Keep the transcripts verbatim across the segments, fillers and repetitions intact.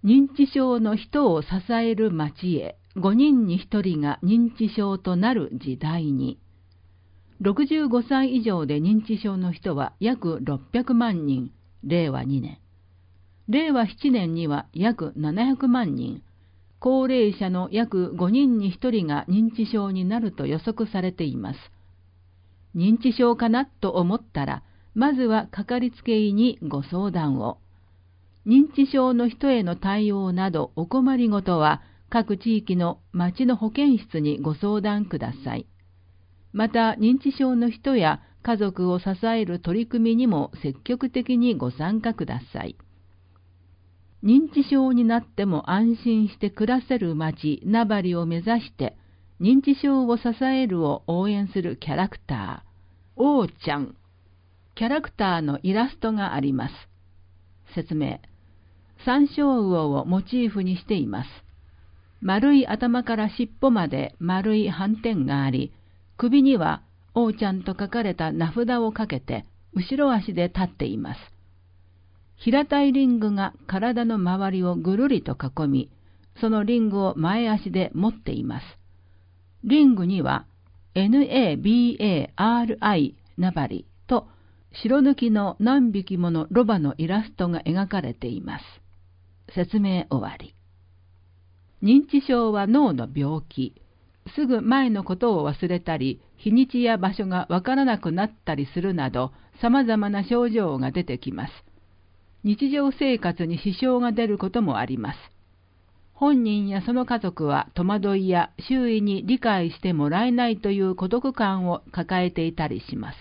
認知症の人を支える町へごにんにひとりが認知症となる時代に、ろくじゅうごさい以上で認知症の人は約ろっぴゃくまんにん、れいわにねん。れいわななねんには約ななひゃくまんにん、高齢者の約ごにんにひとりが認知症になると予測されています。認知症かなと思ったら、まずはかかりつけ医にご相談を。認知症の人への対応などお困りごとは、各地域の町の保健室にご相談ください。また、認知症の人や家族を支える取り組みにも積極的にご参加ください。認知症になっても安心して暮らせる町名張を目指して、認知症を支えるを応援するキャラクター、おーちゃん。キャラクターのイラストがあります。説明。山椒魚をモチーフにしています。丸い頭から尻尾まで丸い斑点があり、首にはおーちゃんと書かれた名札をかけて、後ろ足で立っています。平たいリングが体の周りをぐるりと囲み、そのリングを前足で持っています。リングには ナバリ 名張と白抜きの何匹ものロバのイラストが描かれています。説明終わり。認知症は脳の病気。すぐ前のことを忘れたり、日にちや場所がわからなくなったりするなど、様々な症状が出てきます。日常生活に支障が出ることもあります。本人やその家族は戸惑いや周囲に理解してもらえないという孤独感を抱えていたりします。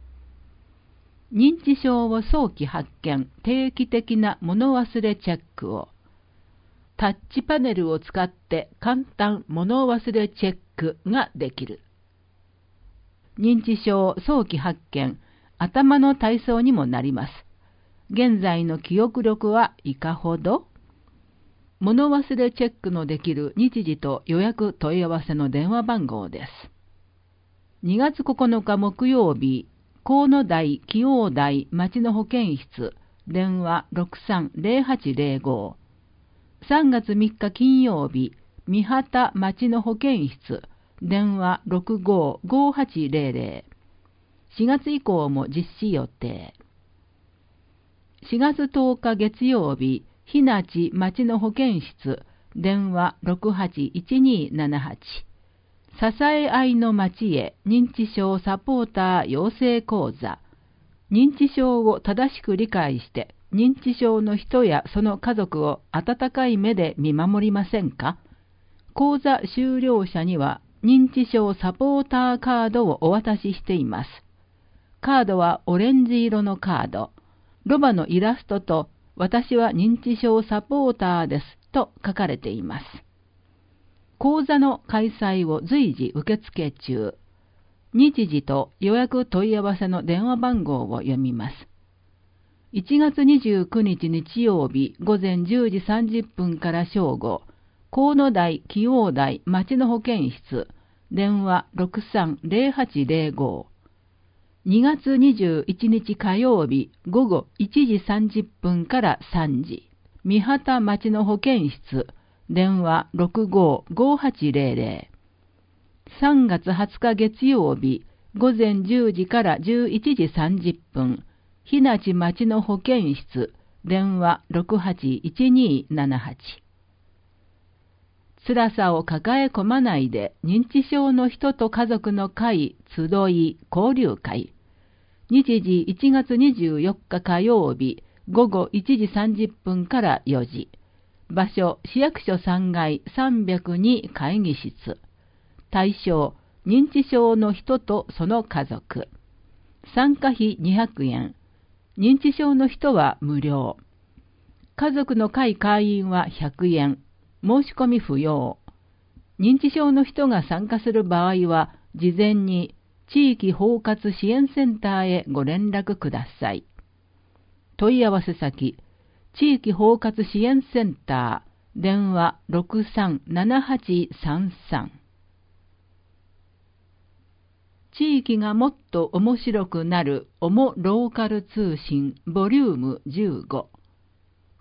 認知症を早期発見、定期的な物忘れチェックを。タッチパネルを使って簡単物忘れチェックができる。認知症早期発見、頭の体操にもなります。現在の記憶力はいかほど？物忘れチェックのできる日時と予約問い合わせの電話番号です。にがつここのか木曜日、河野台紀王台町の保健室、電話 ろくさんぜろはちぜろご。さんがつみっか金曜日、三畑町の保健室、電話 ろくごーごーはちぜろぜろ。しがつ以降も実施予定。しがつとおか月曜日、日立町の保健室、電話 ろくはちいちにーななはち。支え合いの町へ認知症サポーター養成講座。認知症を正しく理解して、認知症の人やその家族を温かい目で見守りませんか？講座修了者には認知症サポーターカードをお渡ししています。カードはオレンジ色のカード。ロバのイラストと私は認知症サポーターですと書かれています。講座の開催を随時受付中。日時と予約問い合わせの電話番号を読みます。いちがつにじゅうくにち日曜日午前じゅうじさんじゅっぷんから正午、河野台紀王台町の保健室、電話 ろくさんぜろはちぜろご。にがつにじゅういちにち火曜日午後いちじさんじゅっぷんからさんじ、三畑町の保健室、電話 ろくごーごーはちぜろぜろ。さんがつはつか月曜日午前じゅうじからじゅういちじさんじゅっぷん、日立町の保健室、電話 ろくはちいちにーななはち。辛さを抱え込まないで認知症の人と家族の会、集い、交流会。日時いちがつにじゅうよっか火曜日午後いちじさんじゅっぷんからよじ。場所、市役所さんがいさんびゃくに会議室。対象、認知症の人とその家族。参加費にひゃくえん。認知症の人は無料。家族の会会員はひゃくえん。申し込み不要。認知症の人が参加する場合は、事前に地域包括支援センターへご連絡ください。問い合わせ先、地域包括支援センター、電話 ろくさんななはちさんさん。地域がもっと面白くなるオモローカル通信ボリュームじゅうご。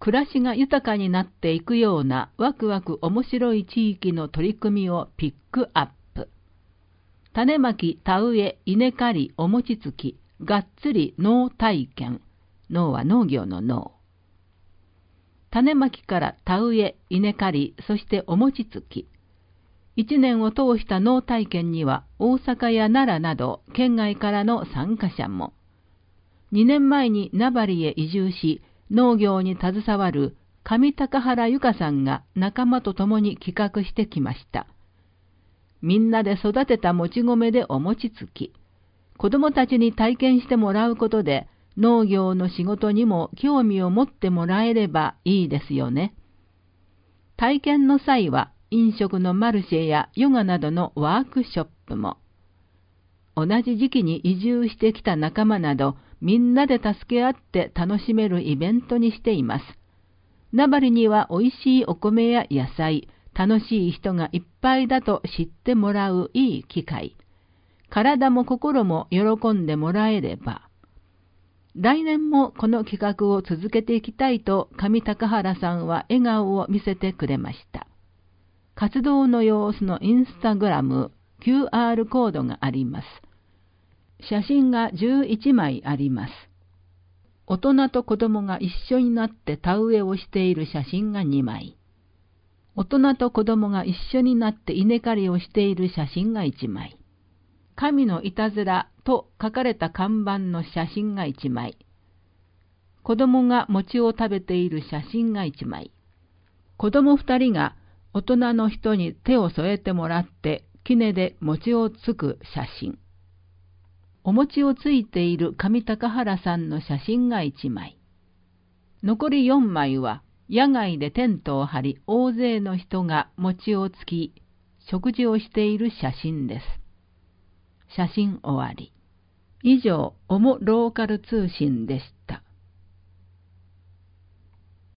暮らしが豊かになっていくようなワクワク面白い地域の取り組みをピックアップ。種まき、田植え、稲刈り、お餅つき、がっつり農体験。農は農業の農。種まきから田植え、稲刈り、そしてお餅つき。一年を通した農体験には大阪や奈良など県外からの参加者も。にねんまえに名張へ移住し、農業に携わる上高原由香さんが仲間と共に企画してきました。みんなで育てたもち米でお餅つき。子どもたちに体験してもらうことで、農業の仕事にも興味を持ってもらえればいいですよね。体験の際は飲食のマルシェやヨガなどのワークショップも。同じ時期に移住してきた仲間などみんなで助け合って楽しめるイベントにしています。名張にはおいしいお米や野菜、楽しい人がいっぱいだと知ってもらういい機会。体も心も喜んでもらえれば。来年もこの企画を続けていきたいと上高原さんは笑顔を見せてくれました。活動の様子のインスタグラム キューアール コードがあります。写真がじゅういちまいあります。大人と子供が一緒になって田植えをしている写真がにまい。大人と子供が一緒になって稲刈りをしている写真がいちまい。神のいたずらと書かれた看板の写真がいちまい。子供が餅を食べている写真がいちまい。子供ふたりが大人の人に手を添えてもらって杵で餅をつく写真。お餅をついている上高原さんの写真がいちまい。残りよんまいは野外でテントを張り大勢の人が餅をつき食事をしている写真です。写真終わり。以上、オモローカル通信でした。